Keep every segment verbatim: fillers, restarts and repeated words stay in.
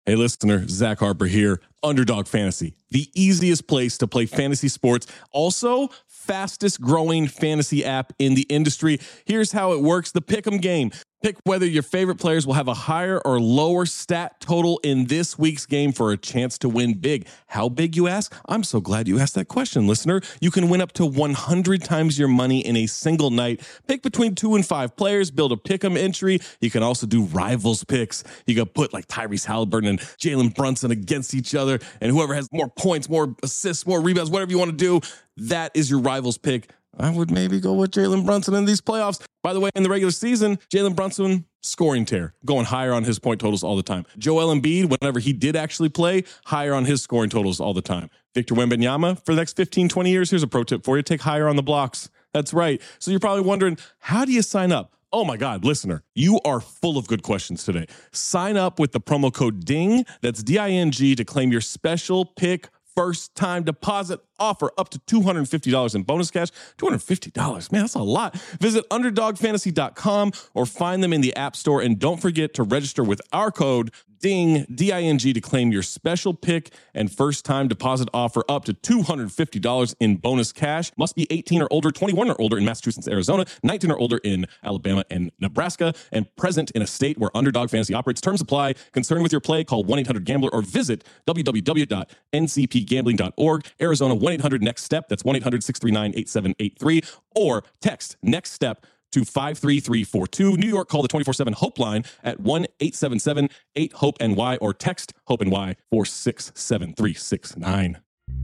Hey, listener, Zach Harper here. Underdog Fantasy, the easiest place to play fantasy sports. Also, fastest growing fantasy app in the industry. Here's how it works. The Pick'em game. Pick whether your favorite players will have a higher or lower stat total in this week's game for a chance to win big. How big, you ask? I'm so glad you asked that question, listener. You can win up to one hundred times your money in a single night. Pick between two and five players, build a Pick'em entry. You can also do rivals picks. You can put like Tyrese Halliburton and Jalen Brunson against each other, and whoever has more points, more assists, more rebounds, whatever you want to do, that is your rivals pick. I would maybe go with Jalen Brunson in these playoffs. By the way, in the regular season, Jalen Brunson, scoring tear, going higher on his point totals all the time. Joel Embiid, whenever he did actually play, higher on his scoring totals all the time. Victor Wembanyama, for the next fifteen, twenty years, here's a pro tip for you. Take higher on the blocks. That's right. So you're probably wondering, how do you sign up? Oh my God, listener, you are full of good questions today. Sign up with the promo code DING, that's D I N G, to claim your special pick first time deposit offer up to two hundred fifty dollars in bonus cash. two hundred fifty dollars, man, that's a lot. Visit underdog fantasy dot com or find them in the App Store. And don't forget to register with our code DING, D I N G, to claim your special pick and first time deposit offer up to two hundred fifty dollars in bonus cash. Must be eighteen or older, twenty-one or older in Massachusetts, Arizona, nineteen or older in Alabama and Nebraska, and present in a state where Underdog Fantasy operates. Terms apply. Concerned with your play, call one eight hundred gambler or visit w w w dot n c p gambling dot org. Arizona, one eight hundred next step. That's one eight hundred six three nine eight seven eight three, or text next step to five three three four two. New York, call the twenty-four seven HOPE line at one eight seven seven eight hope N Y or text HOPE-NY four six seven three six nine.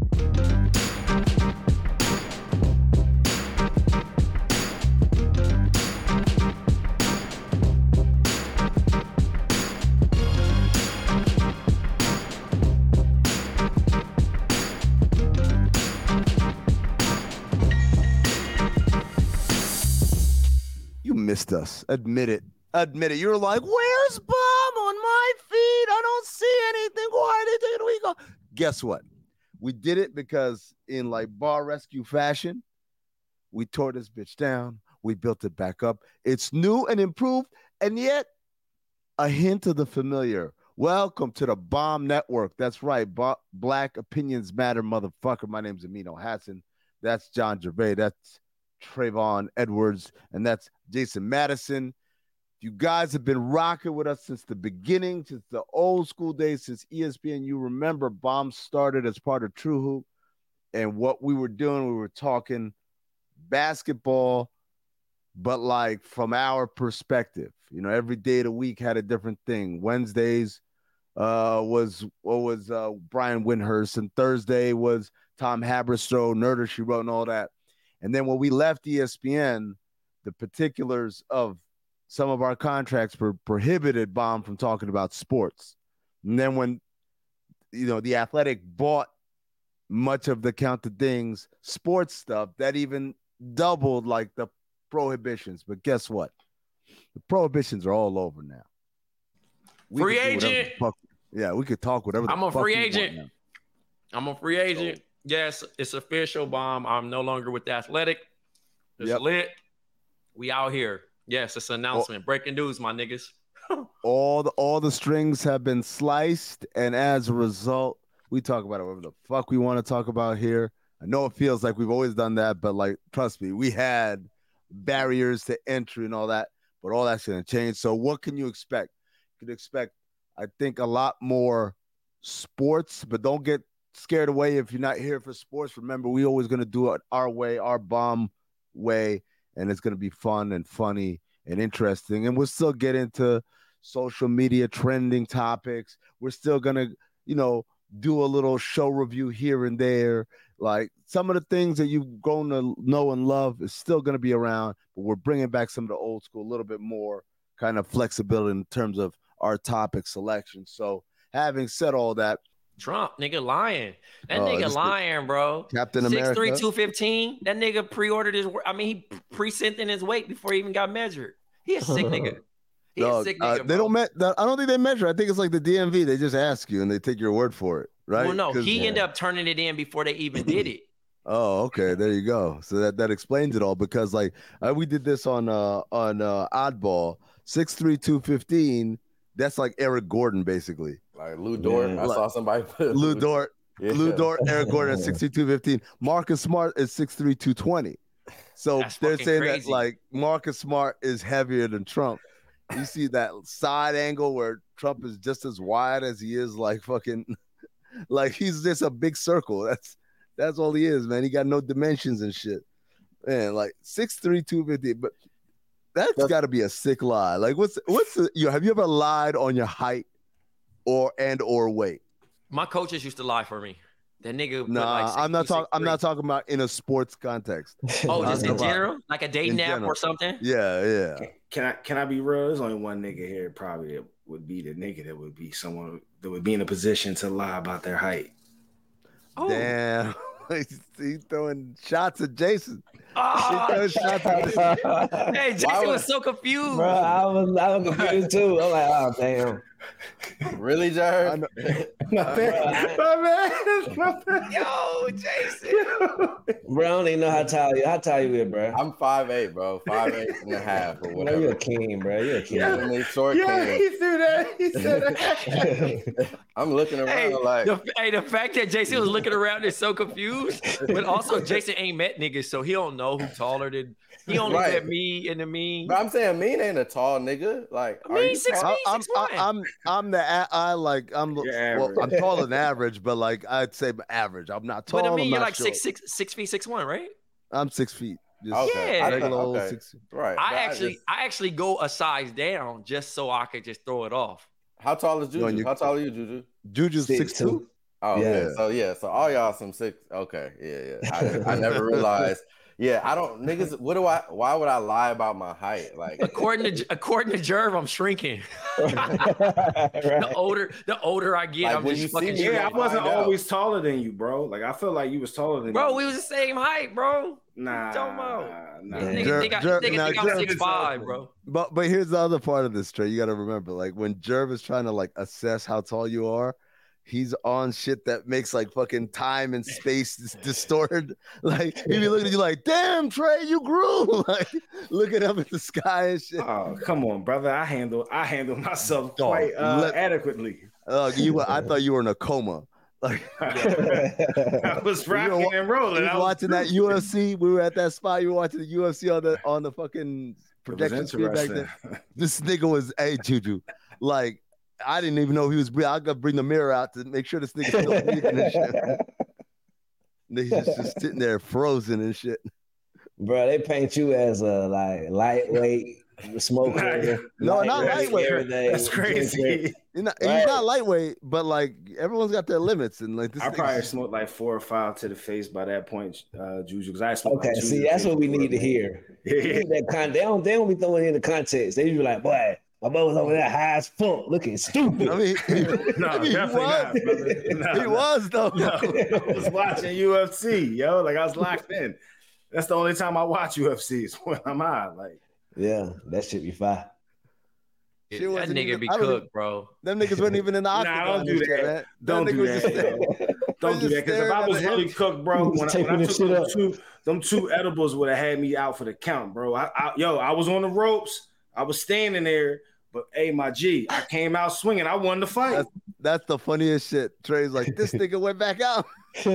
Missed us. Admit it. Admit it. You're like, where's Bomb on my feed? I don't see anything. Why did they we go? Guess what? We did it because in like bar rescue fashion, we tore this bitch down. We built it back up. It's new and improved, and yet a hint of the familiar. Welcome to the Bomb Network. That's right. Bo- Black Opinions Matter, motherfucker. My name's Amino Hassan. That's John Gervais. That's Trayvon Edwards, and that's Jason Madison. You guys have been rocking with us since the beginning, since the old school days, since E S P N. You remember Bomb started as part of True Hoop, and what we were doing, we were talking basketball, but like from our perspective. You know, every day of the week had a different thing. Wednesdays uh, was what was uh, Brian Windhurst, and Thursday was Tom Haberstroh, Nerder She Wrote, and all that. And then when we left E S P N, the particulars of some of our contracts pro- prohibited Bomb from talking about sports. And then when, you know, the Athletic bought much of the Count the Dings sports stuff, that even doubled like the prohibitions. But guess what? The prohibitions are all over now. We free agent. Fuck, yeah, we could talk whatever the I'm a fuck free we agent. want now. I'm a free agent. So, yes, it's official, Bomb. I'm no longer with the Athletic. It's yep. lit. We out here. Yes, it's an announcement. Oh. Breaking news, my niggas. all the all the strings have been sliced, and as a result, we talk about it whatever the fuck we want to talk about here. I know it feels like we've always done that, but like, trust me, we had barriers to entry and all that, but all that's going to change. So what can you expect? You can expect, I think, a lot more sports, but don't get scared away if you're not here for sports. Remember, we always going to do it our way, our Bomb way, and it's going to be fun and funny and interesting. And we'll still get into social media trending topics. We're still going to, you know, do a little show review here and there. Like some of the things that you've grown to know and love is still going to be around, but we're bringing back some of the old school, a little bit more kind of flexibility in terms of our topic selection. So having said all that, Trump, nigga, lying. That oh, nigga lying, bro. Captain America. six three, two fifteen. That nigga pre-ordered his, I mean, he pre-sent in his weight before he even got measured. He a sick nigga. He no, a sick nigga, uh, They don't, me- I don't think they measure. I think it's like the D M V. They just ask you and they take your word for it, right? Well, no, he yeah. ended up turning it in before they even did it. Oh, okay. There you go. So that, that explains it all, because like uh, we did this on uh, on uh, Oddball. six three, two fifteen. That's like Eric Gordon, basically. Like Lou Dort. Yeah, I like, saw somebody put Lou Dort. Yeah. Lou Dort, Eric Gordon at sixty-two fifteen. Marcus Smart is six three, two twenty. So That's they're saying crazy. that like Marcus Smart is heavier than Trump. You see that side angle where Trump is just as wide as he is like fucking like he's just a big circle. That's that's all he is, man. He got no dimensions and shit. Man, like six three, two fifty. But that's, that's got to be a sick lie. Like what's what's the, you know, have you ever lied on your height or and or weight? My coaches used to lie for me. That nigga. Nah, like I'm not talking. I'm not talking about in a sports context. Oh, just in general, like a dating app or something. Yeah, yeah. Can, can I can I be real? There's only one nigga here probably that would be the nigga that would be someone that would be in a position to lie about their height. Oh. Damn. He's throwing shots at Jason. Oh, shots at Jason. Hey, Jason was, was so confused. Bro, I was, I was confused too. I'm like, oh, damn. Really, Jared? My man. My man. My man. Yo, Jason. Bro, I don't even know how tall you How tall you is, bro? I'm five eight, bro. five eight and a half or whatever. Bro, you're a king, bro. You're a king. Yeah, short yeah king. He threw that. He said that. I'm looking around hey, like. The, hey, the fact that Jason was looking around is so confused. But also, Jason ain't met niggas, so he don't know who taller than. He only right. met me and the mean. But I'm saying mean ain't a tall nigga. Like, are mean, you six tall? feet, I'm, six I'm, I'm, I'm the I like I'm well, I'm taller than average, but like I'd say average. I'm not tall. But I mean, I'm you're not like short. six, six, six feet, six one, right? I'm six feet. Just okay. Yeah. Regular old okay. six. Right. I actually, I, just... I actually go a size down just so I could just throw it off. How tall is Juju? You, How tall are you, Juju? Juju's six, six two. two. Oh yeah. yeah. So yeah. So all y'all some six. Okay. Yeah. Yeah. I, I never realized. Yeah, I don't niggas. What do I? Why would I lie about my height? Like according to according to Jerv, I'm shrinking. right. The older the older I get, like, I'm just fucking. Yeah, I wasn't always out. taller than you, bro. Like I feel like you was taller than bro. me. We was the same height, bro. Nah, nah. nah. Niggas think, Jer- think, Jer- think I'm six five, bro. But but here's the other part of this, Trey. You got to remember, like when Jerv is trying to like assess how tall you are. He's on shit that makes like fucking time and space distorted. Like he be looking at you like, damn, Trey, you grew. Like looking up at the sky and shit. Oh, come on, brother. I handle I handle myself quite uh, Let, adequately. Uh, you, I thought you were in a coma. Like I was rocking we were, and rolling. We were I was watching that U F C. We were at that spot. You were watching the U F C on the on the fucking projection screen back then. This nigga was, hey, Juju, like. I didn't even know he was breathing. I got to bring the mirror out to make sure this nigga's still breathing and shit. He's just, just sitting there frozen and shit. Bro, they paint you as a like lightweight smoker. No, not lightweight. That's crazy. You're not, right. He's not lightweight, but like everyone's got their limits. And like this I probably smoked like four or five to the face by that point, uh, Juju. Because I smoked. Okay, like see, that's what we need to hear. Yeah. Need that con- they don't. They don't be throwing in the context. They be like, boy. My boy was over there high as fuck, looking stupid. I mean, he, no, I mean, definitely he was. not, brother. No, he was though. No, I was watching U F C, yo. Like I was locked in. That's the only time I watch U F C is when I'm out. Like, yeah, that shit be fire. That nigga even, be cooked, bro. Them niggas weren't even in the octagon. Nah, don't do that. Man. Don't do that. Don't do that. Because if I was really cooked, bro, when, I, when I took them two, them two edibles would have had me out for the count, bro. I, I, yo, I was on the ropes. I was standing there. But hey, my G, I came out swinging. I won the fight. That's, that's the funniest shit. Trey's like, this nigga went back out.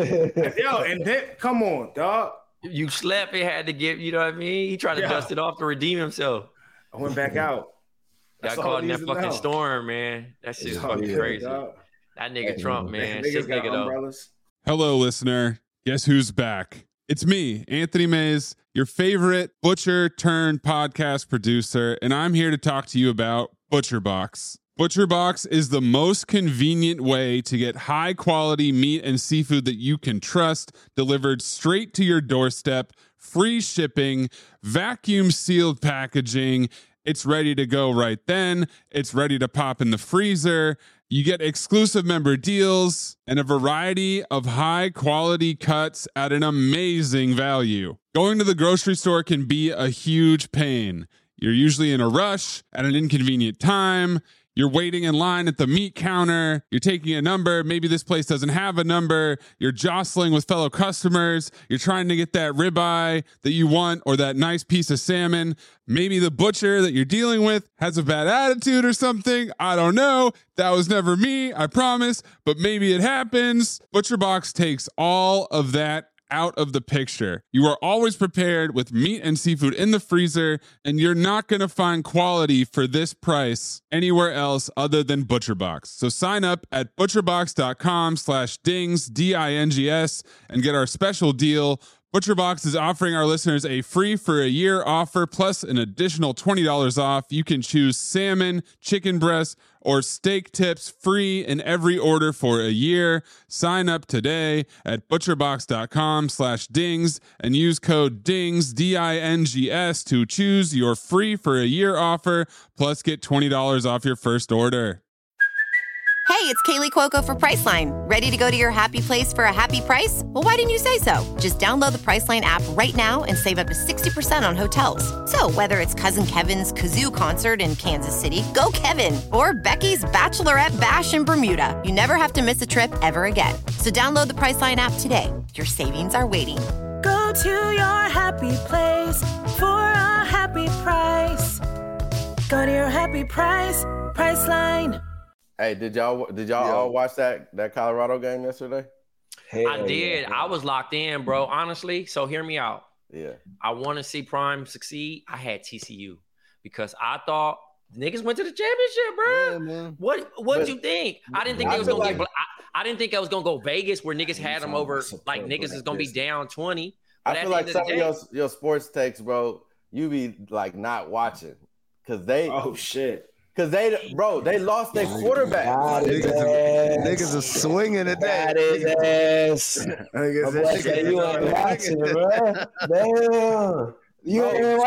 Yo, and then come on, dog. You slept. He had to get. You know what I mean? He tried to yeah. dust it off to redeem himself. I went back out. Got caught in that fucking know. storm, man. That shit's yeah, fucking crazy. Dog. That nigga hey, Trump, man. Sick nigga though. Hello, listener. Guess who's back? It's me, Anthony Mays, your favorite butcher turned podcast producer, and I'm here to talk to you about ButcherBox. ButcherBox is the most convenient way to get high quality meat and seafood that you can trust delivered straight to your doorstep, free shipping, vacuum sealed packaging. It's ready to go right then. It's ready to pop in the freezer. You get exclusive member deals and a variety of high quality cuts at an amazing value. Going to the grocery store can be a huge pain. You're usually in a rush at an inconvenient time. You're waiting in line at the meat counter. You're taking a number. Maybe this place doesn't have a number. You're jostling with fellow customers. You're trying to get that ribeye that you want or that nice piece of salmon. Maybe the butcher that you're dealing with has a bad attitude or something. I don't know. That was never me, I promise, but maybe it happens. ButcherBox takes all of that out of the picture. You are always prepared with meat and seafood in the freezer, and you're not going to find quality for this price anywhere else other than ButcherBox. So sign up at butcherbox.com slash dings, D I N G S, and get our special deal. ButcherBox is offering our listeners a free for a year offer plus an additional twenty dollars off. You can choose salmon, chicken breast, or steak tips free in every order for a year. Sign up today at butcherbox.com slash dings and use code DINGS, D I N G S, to choose your free for a year offer plus get twenty dollars off your first order. Hey, it's Kaylee Cuoco for Priceline. Ready to go to your happy place for a happy price? Well, why didn't you say so? Just download the Priceline app right now and save up to sixty percent on hotels. So whether it's Cousin Kevin's Kazoo Concert in Kansas City, go Kevin, or Becky's Bachelorette Bash in Bermuda, you never have to miss a trip ever again. So download the Priceline app today. Your savings are waiting. Go to your happy place for a happy price. Go to your happy price, Priceline. Hey, did y'all did y'all yeah. all watch that that Colorado game yesterday? Hell I did. Yeah. I was locked in, bro. Honestly, so hear me out. Yeah. I want to see Prime succeed. I had T C U because I thought niggas went to the championship, bro. Yeah, man. What what did you think? I didn't think I they was gonna like, get. I, I didn't think I was gonna go Vegas where niggas had them over. Like niggas is gonna be down twenty. I feel like some of your your sports takes, bro. You be like not watching because they. Oh shit. Cause they, bro, they lost their quarterback. Niggas are, niggas are swinging it. That is ass. You ain't watching, bro. Damn, you ain't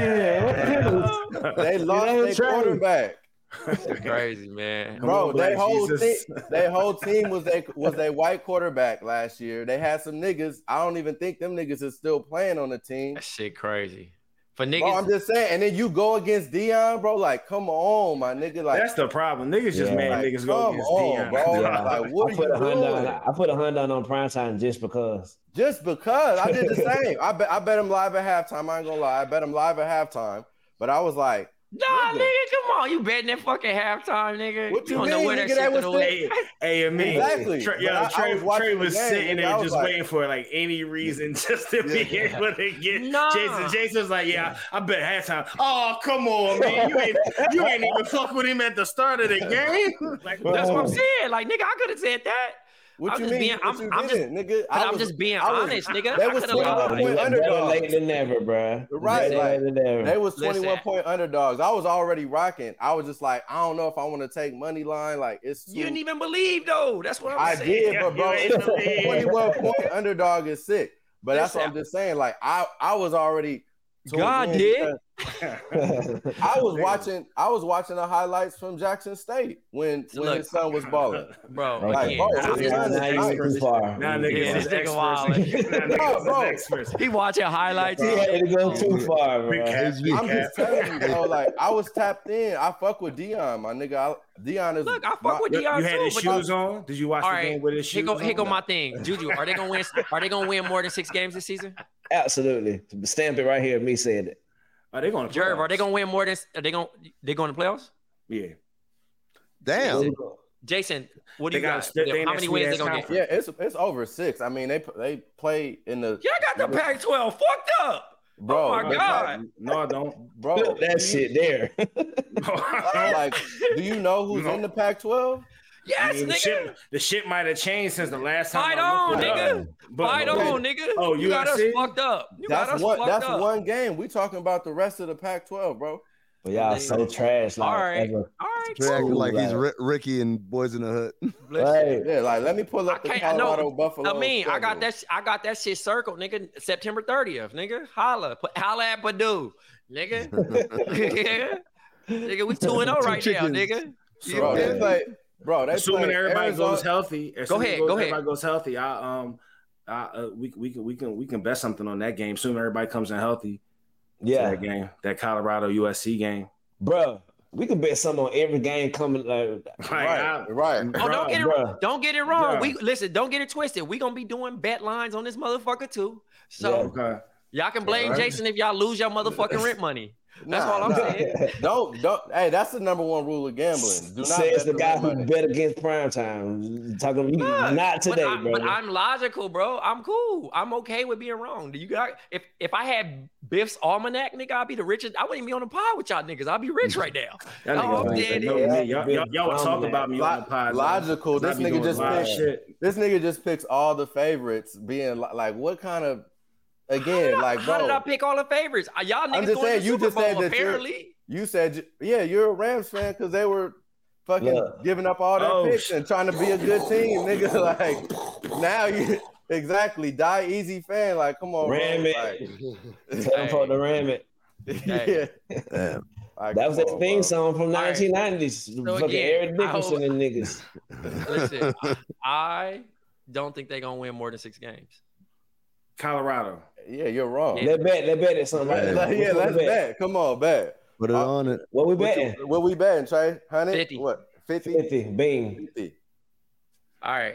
watching. They lost their quarterback. That's crazy, man. Bro, their whole team, their whole team was they was their white quarterback last year. They had some niggas. I don't even think them niggas is still playing on the team. That shit crazy. For niggas, bro, I'm just saying, and then you go against Deion, bro. Like, come on, my nigga. Like, that's the problem. Niggas just yeah, mad like, niggas go against on, Deion, bro. Yeah. Like, what I are put you a doing? on, I put a hundred on primetime just because. Just because I did the same. I bet I bet him live at halftime. I ain't gonna lie. I bet him live at halftime. But I was like, nah, nigga, nigga come on. You betting that fucking halftime, nigga. What you, you don't mean, know where nigga? That, that was Hey, hey, and me. Exactly. Trey, yo, I, Trey, I was, Trey was game, sitting there just like, waiting for like any reason just to be yeah. able to get nah. Jason. Jason was like, yeah, I bet halftime. Oh, come on, man. You ain't you ain't even fuck with him at the start of the game. Like, that's what I'm saying. Like, nigga, I could have said that. What I'm you just mean? being, I'm, you I'm just, nigga. I'm was, just being was, honest, nigga. They was twenty-one point underdogs. Better late than never, bro. Right, like they was twenty-one Listen. point underdogs. I was already rocking. I was just like, I don't know if I want to take money line. Like it's too... you didn't even believe though. That's what I'm I saying. did, but bro, it's twenty-one point underdog is sick. But that's what I'm just saying. Like I, I was already. God did. I was watching. I was watching the highlights from Jackson State when when Look, his son was balling, bro. Like, bro, Now niggas is nigga wild. experts. bro, experts. He watching highlights. He had to go too far, bro. I'm just telling you, bro. Like I was tapped in. I fuck with Deion, my nigga. I, Deion is. Look, I fuck my, with Deion You had too. his but shoes on. Did you watch all the right, game with his shoes here go, on? here go my thing, Juju. Are they gonna win? Are they gonna win more than six games this season? Absolutely. Stamp it right here. Me said it. Are they going to Jerv, are they gonna win more than? Are they gonna? They going to playoffs? Yeah. Damn. Jason, what do They you got- got? they- they How in many that wins they sweet-ass gonna get? Yeah, it's it's over six. I mean, they they play in the. Yeah, I got the Pac twelve fucked up. Bro, Oh my they God. play- No, I don't. bro. Put that shit there. Like, do you know who's No. in the Pac twelve? Yes, I mean, the nigga. shit, the shit might have changed since the last time. Fight I on, looked it nigga. up. But- Fight okay. on, nigga. Oh, you got us U S C? fucked up. You got That's us one. fucked That's up. one game. We talking about the rest of the Pac twelve, bro. But y'all so trash. Like, All right, ever. all right. Trey acting Cool. like he's Right. Ri- Ricky and Boys in the Hood. Right. Yeah, like let me pull I up the can't. I know. Colorado Buffalo. I mean, I got schedule. that. sh- I got that shit circled, nigga. September thirtieth, nigga. Holla, P- holla at Purdue, nigga. Nigga, we two and zero right now, chickens. nigga. So, bro, they play, bro. They Assuming play everybody Arizona. goes healthy. Assuming ahead, goes- go ahead. Everybody goes healthy. I um, I, uh, we we can we can we can bet something on that game. Assuming everybody comes in healthy. Yeah. That game, that Colorado U S C game. Bro, We could bet something on every game coming. Like, right, right. Oh, don't get it Bruh. don't get it wrong. Bruh. We listen. Don't get it twisted. We gonna be doing bet lines on this motherfucker too. So Okay. y'all can blame Right. Jason if y'all lose your motherfucking rent money. That's Nah, all I'm nah. saying. Don't don't. Hey, that's the number one rule of gambling. Do not Says bet the guy rent who money. bet against prime time. Talking Look, not today, but, I, bro. but I'm logical, bro. I'm cool. I'm okay with being wrong. Do you got if if I had Biff's almanac, nigga, I'd be the richest. I wouldn't even be on the pod with y'all niggas. I'd be rich right now. That Oh, nigga I'm don't dead. know yeah. me. Y'all, y'all, y'all would talk about me on the pod. Logical. bro. This I be nigga doing just wild picks. shit. This nigga just picks all the favorites. Being li- like, what kind of? Again, How like, did I- how bro. did I pick all the favorites? Uh, Y'all niggas I'm just going saying. to You Super just said Bowl, that you're. apparently. You said, yeah, you're a Rams fan because they were fucking Look. giving up all their Oh, picks and trying to be a good team, nigga. Like now you exactly die easy fan. Like, come on, Ram bro. it. Tell him for the ram it. Like, Hey. Damn. Like, That was come that on, theme bro. song from right. nineteen nineties. Fucking again, Eric I Dickerson hope- and niggas. Listen, I don't think they're gonna win more than six games. Colorado. Yeah, you're wrong. Yeah. Let's bet. Let's bet at something. Like, Right like, now. yeah, What let's we bet. Come on, bet. Put it Uh, on it. What we What, betting? you, what we betting, Trey? Hundred? fifty. What? Fifty? fifty. Bing. Fifty. All right,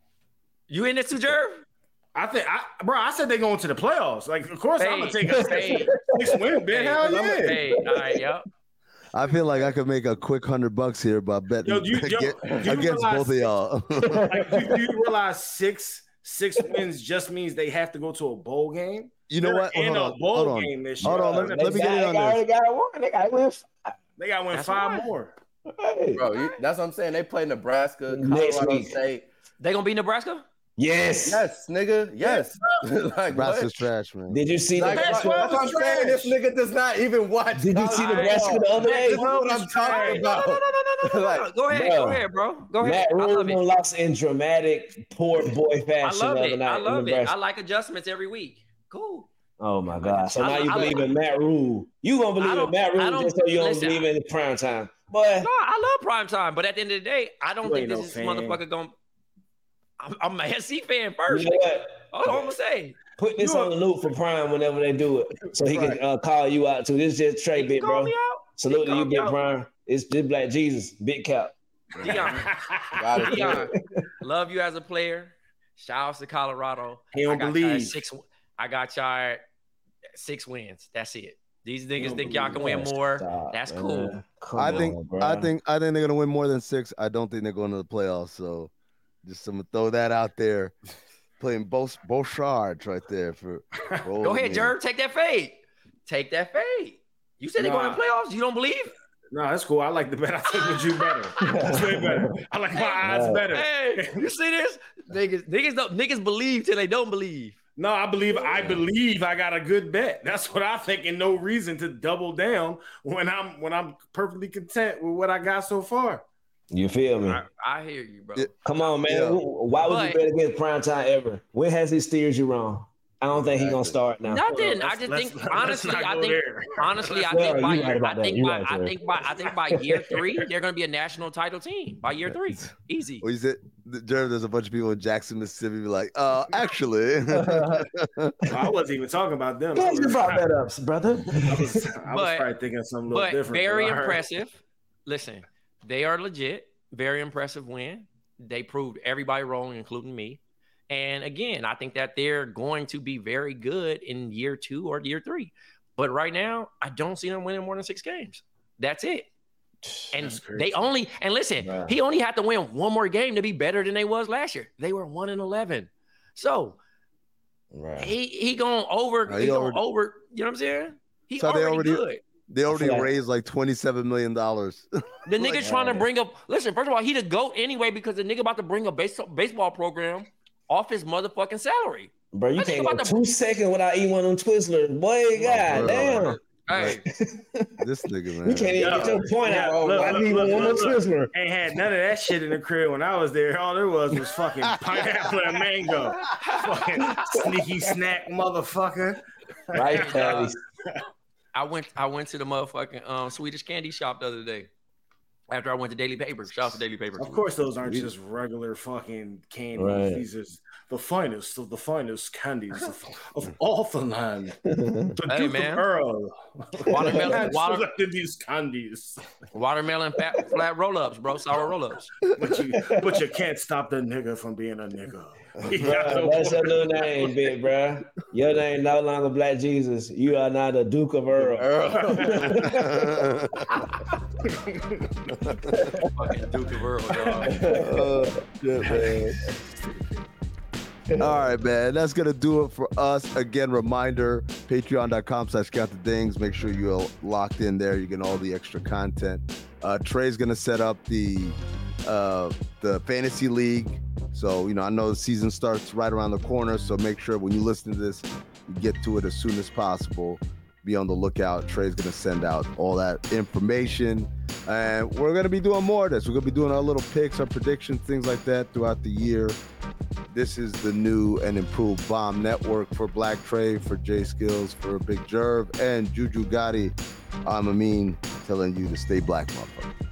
you in this too, Jerv? I think, I, bro, I said they going to the playoffs. Like, of course, I'm gonna Hey, take a hey, six win bet. hey, Hell yeah. hey, all right, yep. I feel like I could make a quick hundred bucks here by betting Yo, do you- yo, against, do you against realize- both of y'all. Like, do, do you realize six six wins just means they have to go to a bowl game? You know They're what? In Hold a on. bowl Hold on. game this year. Hold on. Let, They let me got- get in they on already this. got one. They got one. They got to win That's five right. more. Hey. Bro, you, that's what I'm saying. They play Nebraska, Next Colorado week. State. They gonna beat Nebraska? Yes. Yes, nigga. Yes. like, Nebraska's what? trash, man. Did you see Like, the Pac that's what I'm twelve saying. is This nigga does not even watch. Did you see college Nebraska football. the other day? This is what I'm talking No, no, about. no, no, no, no, no, no. Like, Go ahead, bro, go ahead, bro. Go ahead. Matt I love Rule it. lost in dramatic poor boy I fashion love the other it. night I in love it. Nebraska. I like adjustments every week. Cool. Oh my God! So I- now you I- believe I- in Matt Rule? You gonna I believe in don't- Matt I Rule don't- just so you don't listen, believe in prime time, boy? No, I love prime time, but at the end of the day, I don't You think ain't this no is fan. motherfucker going. I'm, I'm a S C fan You first. know what? That's all I'm gonna say. Put this You on the loop for Prime whenever they do it, so he can uh, call you out too. This is just Trey, He big can call bro. me out. Salute He to can you, call me big out. Prime. It's just Black Jesus, big cap. Dion, Got it. Dion, love you as a player. Shout outs to Colorado. He don't I got y'all at believe. six. I got y'all at six wins. That's it. These niggas don't think y'all can believe win more. Stop, That's man. cool. Come I on, think bro. I think I think they're gonna win more than six. I don't think they're going to the playoffs. So just I'm gonna throw that out there. Playing both Beauchard right there for. for Go old ahead, men. Jerv. Take that fade. Take that fade. You said they're Nah. going to playoffs. You don't believe? No, that's cool. I like the bet. I think with you better. That's way better. I like my odds No. better. Hey, you see this? Niggas, niggas don't niggas believe till they don't believe. No, I believe I believe I got a good bet. That's what I think, and no reason to double down when I'm when I'm perfectly content with what I got so far. You feel me? I, I hear you, bro. Yeah. Come on, man. Yeah. Why would But- you bet against prime time ever? When has he steered you wrong? I don't think he's gonna start now. Nothing. I Let's- just let's- think let's honestly, not I go think there. honestly, I Well, think by you right year, about I that. think You by right, I Jerv. think by I think by year three, they're gonna be a national title team. By year three. Easy. Well, you said, Jerv, there's a bunch of people in Jackson, Mississippi, be like, uh, actually. I wasn't even talking about them. I Glad you was, brought that up, brother. I was, I was But- probably thinking something a little But different. very but all right. impressive. Listen, they are legit. Very impressive win. They proved everybody wrong, including me. And again, I think that they're going to be very good in year two or year three. But right now, I don't see them winning more than six games. That's it. And That's crazy. they only and listen, Wow. he only had to win one more game to be better than they was last year. They were one and eleven. So Right. he he going over, Oh, he, he going already- over, you know what I'm saying? He So they already, already- good. They already Yeah. raised like twenty-seven million dollars. The Like, nigga trying to bring up. Listen, first of all, he the GOAT anyway because the nigga about to bring a base, baseball program off his motherfucking salary. Bro, you I think can't go about the- two seconds without eating one of them Twizzlers. Boy, god bro. damn. Hey, This nigga, man. You can't even Yo, get your point yeah, out. Oh, look, I look, need look, one more look, look. Twizzler. Ain't had none of that shit in the crib when I was there. All there was was fucking pineapple and mango. Fucking sneaky snack motherfucker. Right, Patty. I went. I went to the motherfucking um, Swedish candy shop the other day. After I went to Daily Paper. Shout out to Daily Paper. Of course, those aren't just regular fucking candies. Right. These are the finest of the finest candies of, of all the land. The Hey, Duke man. of Earl. Watermelon, Hand water, selected these candies. watermelon fat, flat roll-ups, bro. Sour roll-ups. But you, but you can't stop the nigga from being a nigga. You Bruh, gotta- that's your new name, big bruh. Your name no longer Black Jesus. You are now the Duke of Earl. Fucking Duke of Earl, dog. Oh, shit, man. All right, man. That's gonna do it for us. Again, reminder: patreon.com slash count the dings. Make sure you're locked in there. You get all the extra content. Uh, Trey's gonna set up the uh, the fantasy league. So, you know, I know the season starts right around the corner. So make sure when you listen to this, you get to it as soon as possible. Be on the lookout. Trey's gonna send out all that information. And we're gonna be doing more of this. We're gonna be doing our little picks, our predictions, things like that throughout the year. This is the new and improved Bomb Network. For Black Trey, for Jay Skills, for Big Jerv, and Juju Gotti. I'm Amin, telling you to stay black, motherfucker.